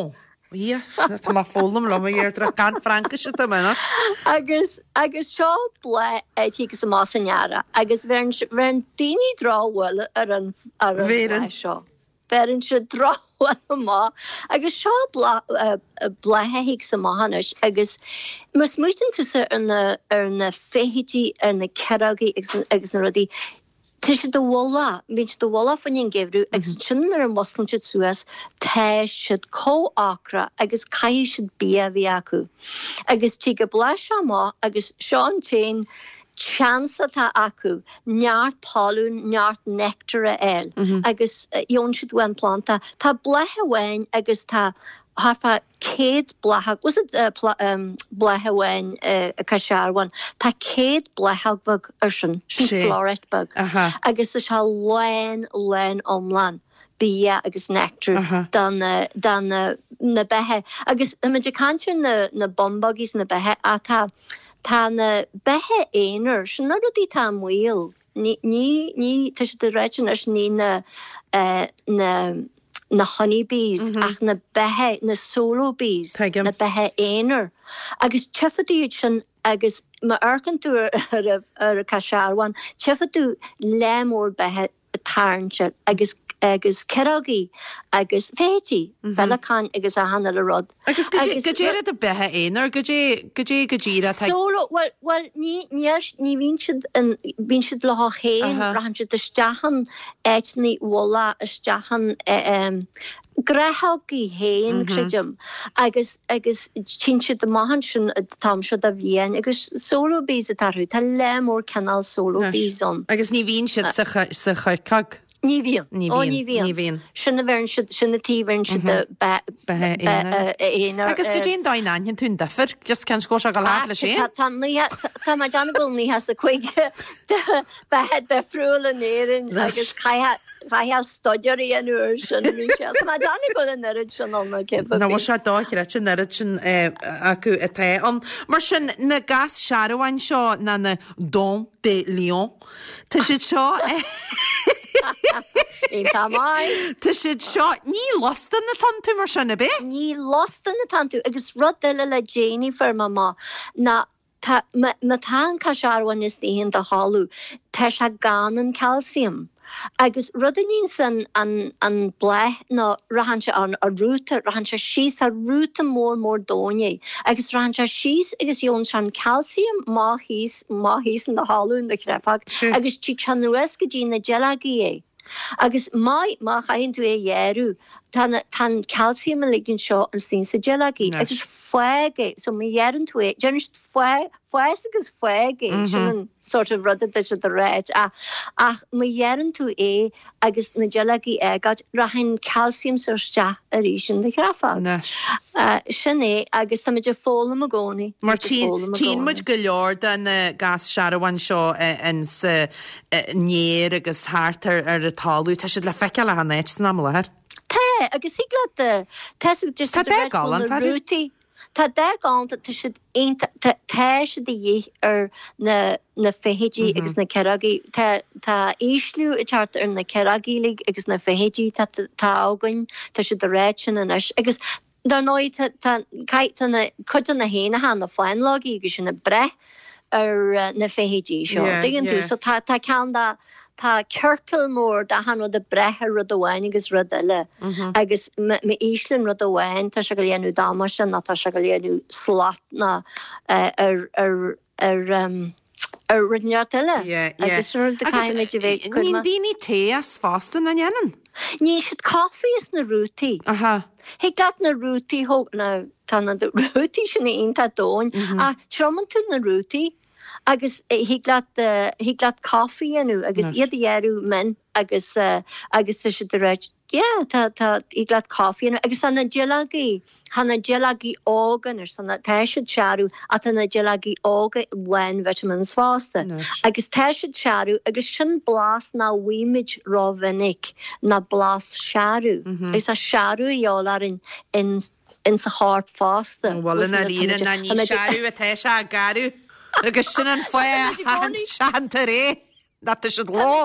Ie, tá má fólam le dhéir a gan Francas se mena. Agus agus seo ble tígus má sanara, agus bhean bhean daoine ráhfuil ar an ar an seo. Bhean se ráhfuil má, agus seo bletheigh sa máhanis, agus mas mutain tú ar na ar na féhidí ar na ceragaí agus na rudí. Tish the walla, means the walla fan yin gevru, agus chinner and Muslim chit suas, tesh should co akra, agus kai should be a viaku. Agus chiga blashama, agus Sean Chain, chance ta aku, nyart palun, nyart nectar el, agus yon should wen planta, ta blehe wen, agus ta harfa céad blahag, was it uh, pl- um, blahawen uh, a casharwan, ta céad blahag ar sin, sin floret bug. Uh-huh. Agus is ha len len omlan. Bia agus nectar uh-huh. dan uh, dan uh, na behe. Agus image cancha na na bombuggies na behe ata ta na behe einer, sin na rudi ta wheel. Ni ni ni tish the region is ni na uh, na na honeybees, mm-hmm. ach na behe, na solo bees, Tegum. Na behe einer. Agus chefadí sin, agus ma arcan tú ar a casharwan, chefadú lemór behe tarnse, agus agus keragi, agus féti, velacán agus a hanna le rod. Agus gajéra a behe einer, gajé gajé gajéra. Solo, well, well, ni niers ni vinchid en vinchid lo heen, rahanchid de stahan etni walla stahan um grehagi heen krijum. Agus agus chinchid de mahanchen tamshid a vien, agus solo bees taru, ta lemor canal solo bees on. Agus ni vinchid sa sa kag. Ní bhíon, ó ní bhíon. Sinna bhern sinna tíbhern si de éana. Agus go dtíon dain ain tún defir, just can scóir a go láth le sé? Tá mai Janagul ní has a chuig behe de friúla nérin agus chaithe stodirí an uair sin ríse. Má Janagul an erid sin anna cepa. Na bhil se dáithre sin erid sin acu a té an. Mar sin na gas searhain seo na na Don de Lyon. Tá si seo... Tá mai. Tá siad seo ní lostan na tantu mar sinna be? Ní lostan na tantu, agus rud eile le Jennifer mama na ta ma tá casharwan is níhinn de hallú, tá se ganan calcium. Agus rudanín san an an bleh na rahanse an a rúta rahanse síos a rúta mór mór dóine. Agus rahanse síos agus yon san calcium má hís má hís in de hallú in de crefag. Agus tí chan nues go dí na gelagi é. Agus mai má chahin tú é dhéirú tan tan calcium a ligin seo an stín sa gelagi. Agus fuege, so mi dhéiran tú é, genist fuege Fues agus fuege, sin sort of rudda de the red. A ach ma dhéiran tú é agus na gelagi agad rahin calcium sursta a rísin de grafa. Sin é agus tá meidir fólam a gcónaí. Mar tí muid go leor den gas searhain seo an sa néir agus háartar ar a talú, tá siad le feice le hannéit san amla. Tá, agus igla de teú just a rúti. Tá der gáanta tá siad tá siad a dhé ar na na féhéidí agus na ceragaí tá íslú i teart ar na ceragaílig agus na féhéidí tá ágain tá siad a réit sin inis agus dar nóid tá caiit na chuid na héine ha na fáinlágaí agus sin na breth ar na féhéidí seo. Dígann tú so tá tá cean dá Tá circle mór da han de brehe rud ahain agus rud eile. Agus me íslinn rud ahain tá se go léanú dámas na tá se go léanú slat na ar ar ar ar rudneart eile. Agus rud de caiimiid bhéh chu. Níl daoine té as fástan na nnéan? Ní siad coffi is na rútaí. Aha. He gat na rútaí ho na tá na rútaí sin na onanta dóin a troman tú na rútaí. Agus hí glad hí glad coffi anu agus iad dhéarú men agus agus tá si de réit yeah tá tá hí glad coffi anu agus tá na gelagi tá na gelagi ágan ar tá na teisiid searú a tá na gelagi ága wen vitamins fásta agus teisiid searú agus sin blas na bhuiimiid rávinnic na blas searú is a searú eálar in in in sa háart fásta. Well in a lína na ní searú a teise a garú. Agus sin an foié seantar é. Dat is het lá.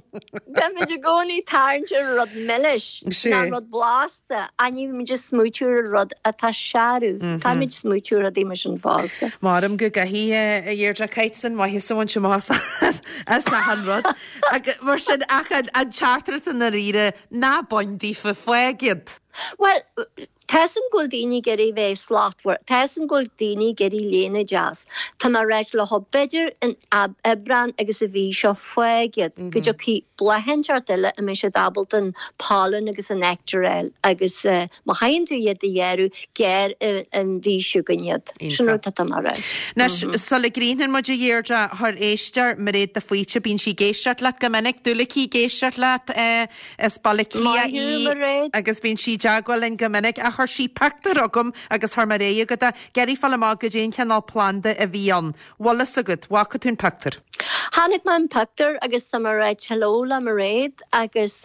Tá gcónaí tarnte rud milliis ná rud blásta aní mu just smúitiú rud atá searú Tá mid smúitiú a d éime sin fásta. Marm go gahí a dhéirdra caiitsan mai hisáin se más a sahan rud. Mar sin achad an charter an na rire ná boindí fa foigiad. Well, Tásam gúil daoine geirí bheith sláthair, Tásam gúil daoine geirí léna jazz. Tá mar réit le ho beidir in ebran agus a bhí seo foigiad, go dtí cí blahanseart eile a mé sé dabaltan pálan agus an nectarel agus má haon tú iad a dhéirú géir an bhí siúganiad. Sinú tá mar réit. Nas sala grínan muid a dhéirdra th éistear mar réad a faoite bín si géisteart leat go minic dúlaí géisteart leat is bailachí í agus bín si deagháil in go minic a chuir sí pactar agam agus th mar réige go geirí fall má go dén ceanál planda a bhí an. Wallace a go, wacha tún pactar. Hannig man pactar agus tá mar réid chalóla mar réid agus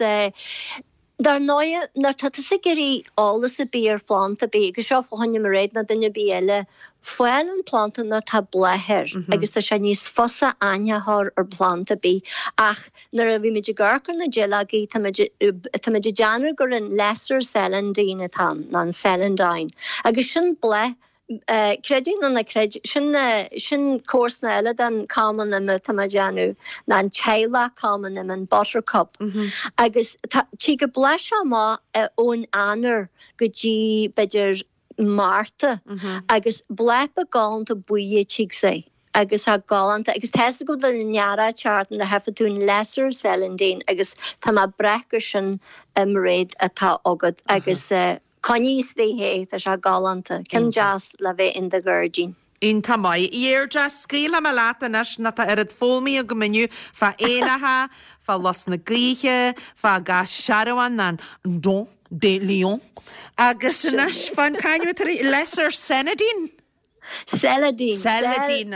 dar nóia nar tá sa geirí álas a bí ar planta bí agus seo fáinne mar réid na dunne bí eile foiil an planta nar tá blethir agus tá sé níos fosa aithneáir ar planta bí ach nar a bhí meidir garcar na gealaí tá meidir deanú gur an lesser celandín atá ná celandáin agus sin bleth Credin an na cred sin sin cósna eile den cáman na tamajanú na an chaila cáman an buttercup agus tí go bleis má ón anar go dtí beidir Marta agus blepa gáint a buí tí sé agus ha galanta agus testa go den neara chartan na hefa tún lesser celandín agus tá má brecha sin réid atá agad agus Conníos dé hé a se galanta, cin jazz le bheith in de Virgin. In tamai, dhéirdra scríla me látanas na tá ar fómií a go miniu fa éanatha, fa los na gríe, fa gas searáin na don de Lyon, agus inas fan caiinú tar lesser Senadín. Celadín. Celadín.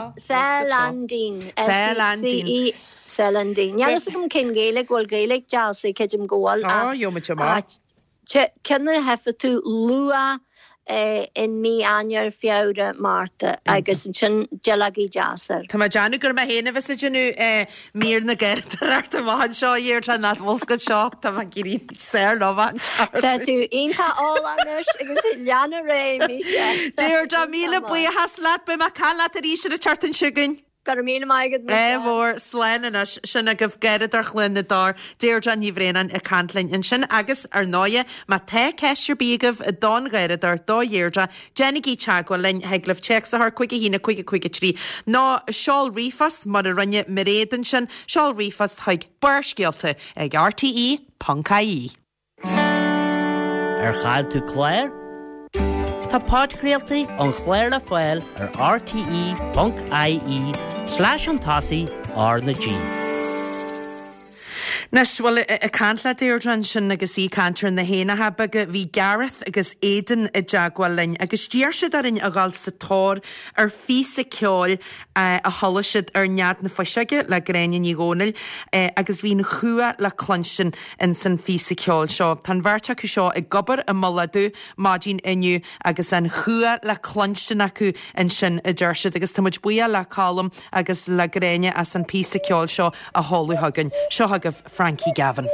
Celandín. Celandín. Celandín. Nealas gom cin géile ghil géile jazz i ceidim ggóil. Á, jo me má. Cynna hefa tú lua in mí aniar fiára Marta agus an sin gealaí jazzar. Tá deanú gur me héana bheits a genú mír na geirtarart a bhain seo dhéir tá na bhosca seo tá gurí sér nóhain. Tá tú onanta álanis agus leanna ré mí sé. Déir dá míle bu a haslaat be má chala a rí a chartan siúgain. Gar mí maigad É bhór sléine sinna goh geirid ar chluinna dá déirdan níhréan a cantlainn in sin agus ar náide má te ceisir bígah a don gairid ar dó dhéirdra Jennigy teagháil linn heglah teach a th chuige hína chuige chuige trí. Ná seáil rifas mar a rinne maréan sin seáil rifas thuig buircéalta ag R T E dot I E. Ar chaid tú chléir? Tá páidcréaltaí an chléir le foiil ar R T E dot I E slash an tasaí ar na G. Nes bhfuil a cantla déirdran sin agus í cantar na héanathe baga bhí Gareth agus éan a deagháil linn agus tíar siad ar in a gáil sa tóir ar fí sa ceáil a thola siad ar nead na foiseige le gréine ní ggónail agus bhí na chua le clonsin in san fí sa ceáil seo. Tá bhharrte acu seo i gobar a moladú mádín inniu agus an chua le clonsin acu in sin a deir siad agus táid buia le cálam agus le gréine as an fí sa ceáil seo a hálaú hagann. Seo hagah Frankie Gavin.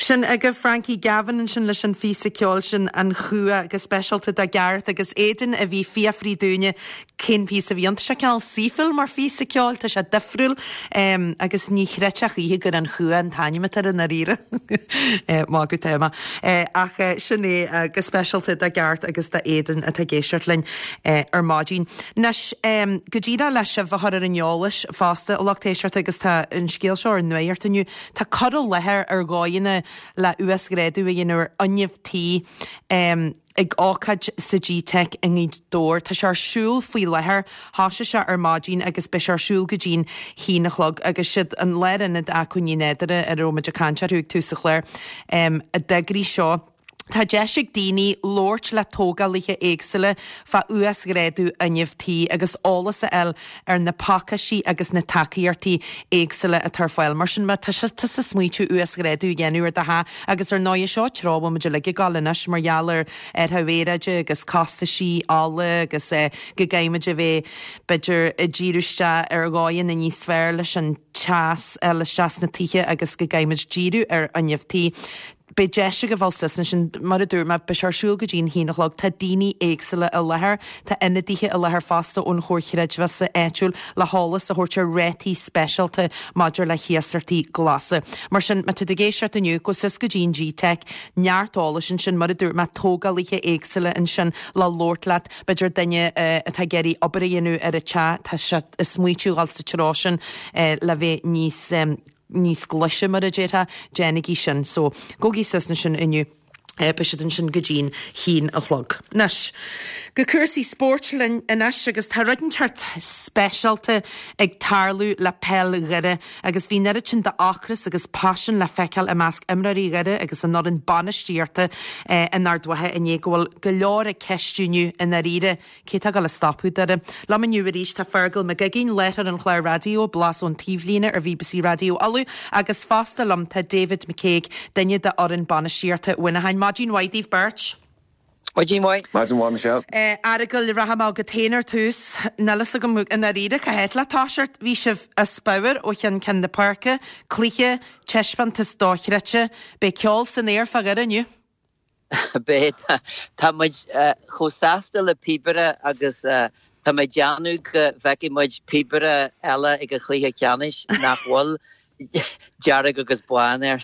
Sin aga Frankie Gavin an sin leis an físa ceol sin an chua agus specialta a Gareth agus éan a bhí fiafrí dúine cén pí a bhíon se ceall sífil mar físa ceol tá se defriúil um, agus ní chreiteach ihe gur an chua an tainime ar an aríre má go téma. Uh, ach uh, sin é agus specialta a Gareth agus da éan a tá géisiart lein uh, ar mádín. Nes um, go ddíra leis a bhar ar an neolais fásta ó lachtéisiart agus tá an scéal seo ar nuirtaniu tá cadal lethir ar gáine le U S gréadú a dhéanúir aniamhtí um, ag ácaid sa G-Tech in iad dór. Tá se arsúil faoi lethir háise se ar mádín agus be se arsúil go dín hí na chlog agus siad an leiran a chuní nédare ar róid a cantear thuúg túsa chléir um, a degrí seo. Tá deisiigh daoine lóirt le tógálaithe éagsile fa U S gréadú aniamhtí agus álas a eil ar na pácaisí agus na takeíartí éagsile a tarfáil mar sin tá sa smuitiú U S gréadú dhéanúir de ha agus ar náide seo trába mu le galanas margheallar ar havéide agus castaisí ála agus go gaiimiide bheith beidir i ddíúiste ar gáin na níos sfeir leis an teas le seas na tithe agus go gaiimiid díú ar aniamhtí. Be deise go bhil sisan sin mar a dúr me be searsúil go dín híanachlog tá daoine éagsile a lethir tá ina dtíthe a lethir fásta ón chóirchireidmhe sa éitiúil le hálas a thuirte rétí specialta maidir le chiaasartí glasa. Mar sin me tu géisiart aniu go sus go dín G-Tech neartála sin sin mar a dúr me tógálaithe éagsile in sin le lóirtlaat beidir daine atá geirí obair dhéanú ar a te tá se smuitiúáil sa terásin le bheith níos níos gluise mar a déta dénigí sin, so gógí sasna sin inniu be sin sin go dín hín a chlog. Nes, go cuasaí sportlin inis agus tá ruidintart specialta ag tarlú le pell gire agus bhí neirid sin de achras agus passion le feiceal a measc imraí gire agus an nod an banistíirta eh, in ardwathe in éhil go leir a ceistúniu in a riire cé tá gal le stopú dare. La man nuú ríéis tá fergal me gagén letar an chléir radio blas ón tíomhlína ar B B C radio alú agus fásta lom tá David McCaig daine de or an banistíirta wina hain Imagine Whitey Birch. Imagine White. Imagine White, Michelle. Uh, Aragul raham go ténar tús nalas go mug in a riide ca het le táisiart hí sih a spáir ó chean cin de parca, clíe, teispan tas dóchirete, be ceol san éir fa gar aniu. Be, tá muid chosásta le pibere agus tá muid deanú go bheici muid pibere eile ag a clíthe ceanis nachhfuil Jarrig agus buáir.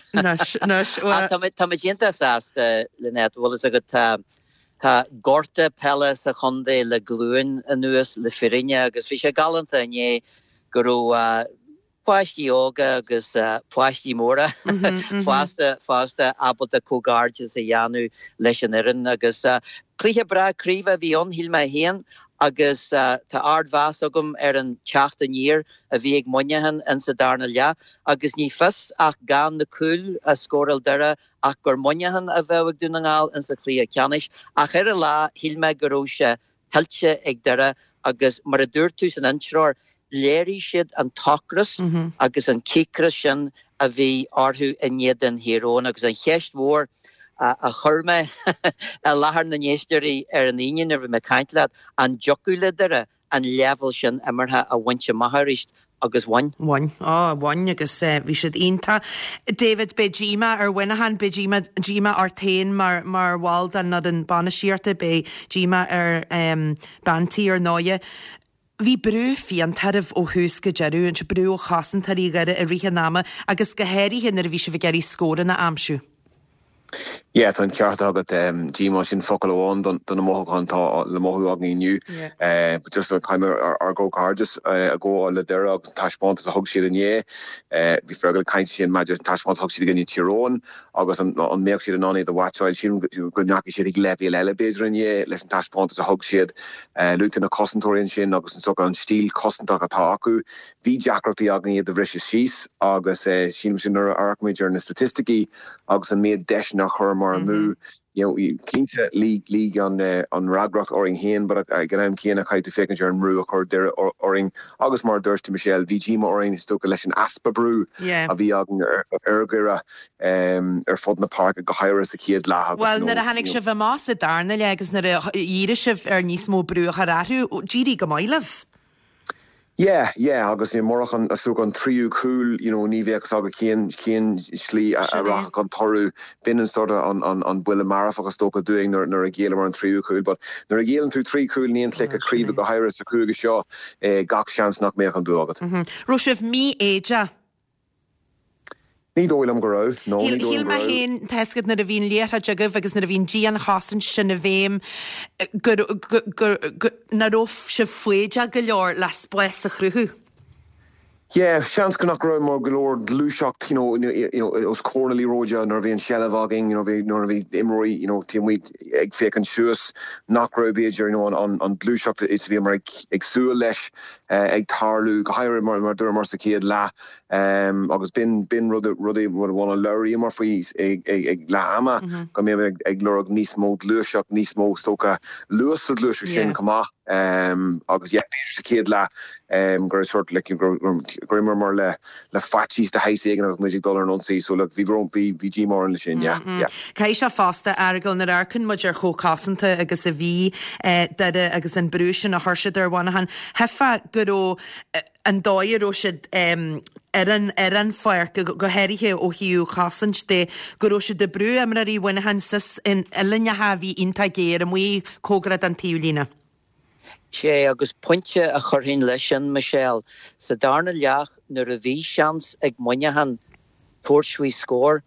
Tá génta sásta le net bhil is agad tá gorta pelle sa chundé le glúin a nuas le firinne agus bhí sé galanta inné gurú páistí óga agus páistí móra fásta fásta abalta cógáirte sa dheanú leis an irin agus clíthe bra críomh bhí onhíl me héan agus uh, tá ardhás agam ar an teachta níor a bhí ag muinehan in sa darna le agus ní fis ach gan na cúil a scóral dara ach gur muinehan a bheith ag dúnaáil in sa clí a ceanis ach ar a lá híl me goróise heilte ag dara agus mar a dúirtú san intrár léirí siad an tacras mm-hmm. agus an cicras sin a bhí orthú in iad an hírón agus an cheist mhór a, a churme a lahar na néisterí ar an íon ar bhí me caintlead an jocuile dara an level sin imirthe a bhaintse maitharíist agus bhain. Bhain, á, bhain agus bhí siad ionta. David be Gima ar winahan be Gima Gima ar tain mar mar bháil an nad an banisíirta be Gima ar um, bantaí ar náide. Bhí brú fi an taribh ó hús go dearú an se brú ó chasan tarí gare a ríthe náma agus go héirí hin ar bhí se bh geirí scóra na amsú. Yeah, tan ceart agad um, Gma sin focail óin don na móthán tá le móthú agnaí nniu. Uh, but just a caiime ar, ar go cargus uh, a go le deire agus taiispáint a thug siad inné. Bhí freagal caiint sin maidir taiispáint thug siad gannne tíróin agus an méoh siad an anna de bhaáil sin go neaci siad ag lepi leile béidir inné leis an taiispáint a thug siad luúta na cosantóiríonn sin agus an socha an stíl cosantach atá acu. Bhí deacrachtaí agnaí de bhrisise síos agus sin sin ar arcméidir na statisticí agus an méad deis nach chur mar an mú, you know, cínte lí lí an an ragracht oring héan, but I gan am céanna chaitú fécinn ar an mrú a chur deire oring agus mar dúirte Michelle, bhí Gma oring stocha leis an aspa brú a bhí agan ar gura ar fod na park a go haire sa céad lá. Well, na a hanig se bh más a darna le agus na íire sibh ar níos mó brú a rathú dírí go maiileh. Yeah, yeah, agus in morchan a so an triú cool, you know, ní bheag aga céan céan slí a rach an torú bin sort of on on on buile maraf agus stoka doing nor nor a géile mar an triú cool, but nor a géelen through three cool ní an click a críve go hairis a cúige seo eh, gach chans nach mé an bu agad. Roisih mí éja. Ní dóil am go rá, no, ní dóil am Híl me hén teisgad na a bhín léir a jagah agus na a bhín dían hasan sin a bhéim na róf se fuéide go leor le spes a chruthú. Yeah, chans can not grow more galore Lushok, you know, you know, it was Cornely Roja, Norvian Shellavaging, you know, Norvi Imri, you know, Tim Wheat, Egg Fake and Shoes, not grow beer, you know, on on on Lushok, it's the Americ Exulesh, Egg Tarlu, Hire Murder Morsakid La, um, August Bin Bin Ruddy Ruddy would want to Lurry Murphy's Egg Egg La Ama, come here, Egg Lurg Nismo, Lushok, Nismo, Stoka, Lewis of Lushok Shin Kama, um, August, yeah, the kid La, um, grow sort of like you grow. Grimmer mar le le fatchis de heisigen of music dollar non see so look vi won't be V G more in the shin yeah yeah Kai se fasta argal na arkan muidir chócasanta agus a bhí de agus an brúsin a thuirsidir bhana han hefa go an dáir ó siid ar an ar an fear go heirithe ó hiú chasant de go si de brú am a rí bhaine han sis in linne ha bhí inta géir am mí cógrad an tiúlína. sé agus pointse a chorhin leis an Michelle sa darna leach nuair a bhí seans ag muinehan tuairshuí scór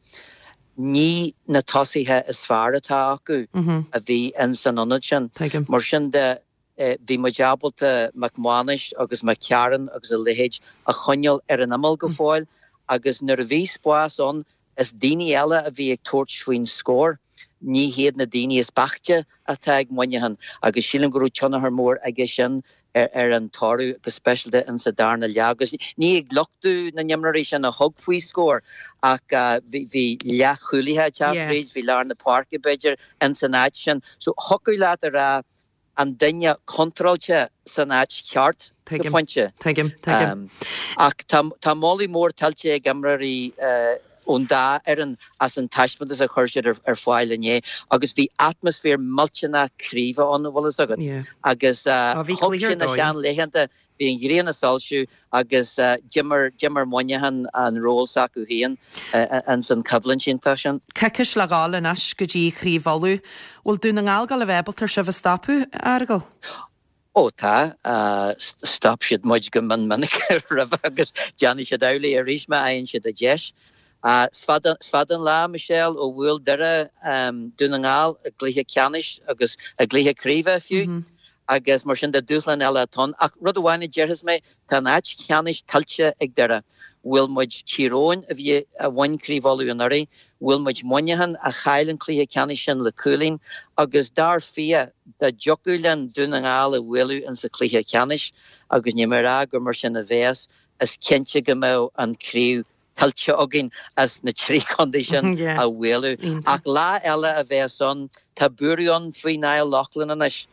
ní na tosithe is fear atá acu a bhí in san ionad sin mar sin de bhí mo jabalta McManus agus McCarran agus a lihéid a choneal ar an amal go fáil agus nuair a bhí spás on is daoine eile a bhí ag tuairshuín scór ní héad na daoine is bachte a teag muinehan agus sílan gurú tionna haar mór aige sin ar, ar an tarú agus specialte in sa darna leagus ní ag lochtú na nimrarí sin a hog faoi scór ach uh, bhí leach chuúlaithe teafríd bhí lear na parke beidir in san áit sin so hocu leat ar a an duine controlte san áit cheart go pointse um, ach tá málaí mór tailte ag imrarí uh, on da erin as an tashment as a chuirseid ar, ar fáil inné agus bhí atmosfér multena críomh an bhil agad yeah. agus uh, hopsin na sean leihananta bhí an gréana salsiú agus uh, Jimmer Jimmer Moynihan an ról sacu hían uh, an san cablan sin tá sin. Cecas le gáil in as go dtí críomhvalú bhfuil dún an gáil a bhebaltar se bh stapú argal? Ó tá uh, stop siad muid go man minic rah agus Johnny siad eolaí a ríis me aon siad a deis. Uh, Sfadan, Sfadan lá Michelle ó bhfuil dere um, dún an gáil a gluthe ceannis agus a gluthe críomh fiú mm-hmm. agus mar sin de dúchlan eile ton ach rud amháine dearthas mé tá náid ceannis tailte ag dere bhfuil muid tíróin a bhí a bhain críomhvalú an orí bhfuil muid muinehan a chailen gluthe ceannis sin le cúlín agus dar fia de jocuúlan dún an gáil a bhfuilú in sa gluthe ceannis agus nimmerá gur mar sin a bheas is cinnte go mé an críomh Talcha agin as na trí condition yeah. a bhfuilú. Mm-hmm. Ach lá eile a bheith son tá búrion faoi nail Lochlan anis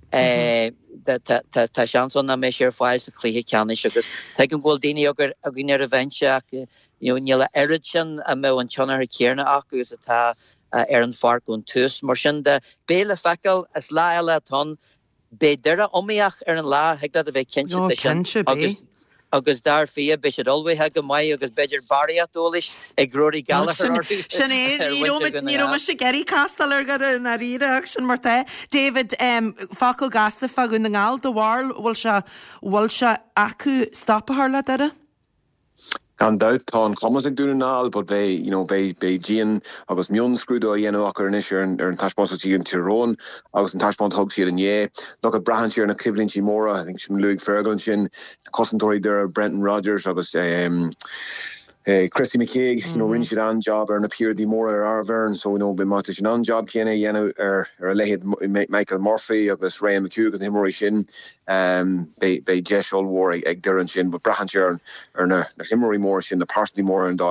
tá sean son na mé sé ar fáil sa chluthe ceannis agus te an bhfuil daine agur a gine ar a bhaintse ach níle airad sin a mé an tionar céarna agus atá ar an farcún tús mar sin de béle fecail as lá eile ton bé deire omíach ar an lá heagda a bheith cinse agus agus dar fia be it always ha go mai agus beidir bariatólis ag Rory Gallagher sin é ní ro se geri castal ar gar na riach sin mar David um, fakul gasta fa gun ngáil do war bhil se bhil se acu stoppa haar le dere? Gan doubt tá an commas ag dún ná, but bei you know bei bei Jean agus mion scrúdó a dhéanú achar inis ar an taispont tí an Tyrone agus an taispont thug siad an é lo a brahan siar na cliblin sí móra I think sin Luke Fergal sin cosantóirí der Brenton Rodgers agus um, Uh, Christy McKeag, mm-hmm. you know, rin siad an job ar na peer di mór ar Arvern, so you know, be mata sin an job céine dhéanú ar ar a lehéad Michael Murphy agus Ryan McHugh an himmorí sin um, be be jeis all war ag duran sin, but brahan siar ar na himmorí mór sin na parsní mór an dairn.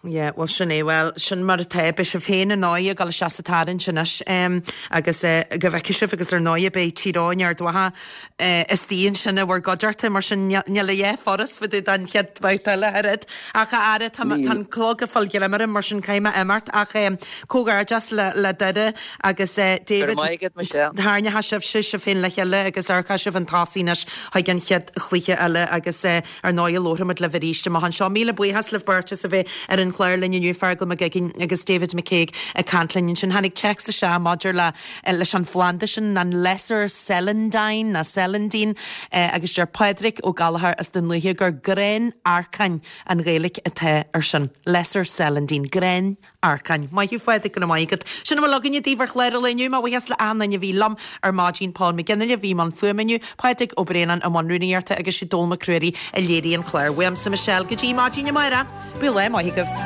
Yeah, well sinné well sin mar te be se féin a náide gal seatárin sinnas um, agus uh, go bheice agus ar náide be tíráin ar dwatha uh, is tíon sinna bhar godarte mar sin nela é forras fu an chead baitile arid a cha arid tan clog a fáil mar mar sin caiime immart ach um, cógar just le, le deide agus uh, David Thne ha sih si se féin le cheile agus archa sih an tasínas ha gan chead chluiche eile agus uh, ar náide lóramid le bhríiste má han seo míle buchas le burte a bheith ar an chléir lenne nniu fergal me gin agus David McCaig a cantlinn sin hannig checks a se Maidir le leis an Flandisin an lesser Celandine na Celandine uh, agus dear Pedric ó Galahar as den luhe gur Gren Arcain an rélik a the ar sin lesser Celandine Gren Arcain. Mai hiú feidig go maigad. Sin bhfuil login díhar chléir leniu má bhías le anna bhí lam ar Mágin Paul McGinnis le bhí man fuameniu Pedric ó Bréan a manrúníarta agus si dulma cruirí a léirí an chléir. Weam sa Michelle go dtí Mágin Maira. Bu le mai higah.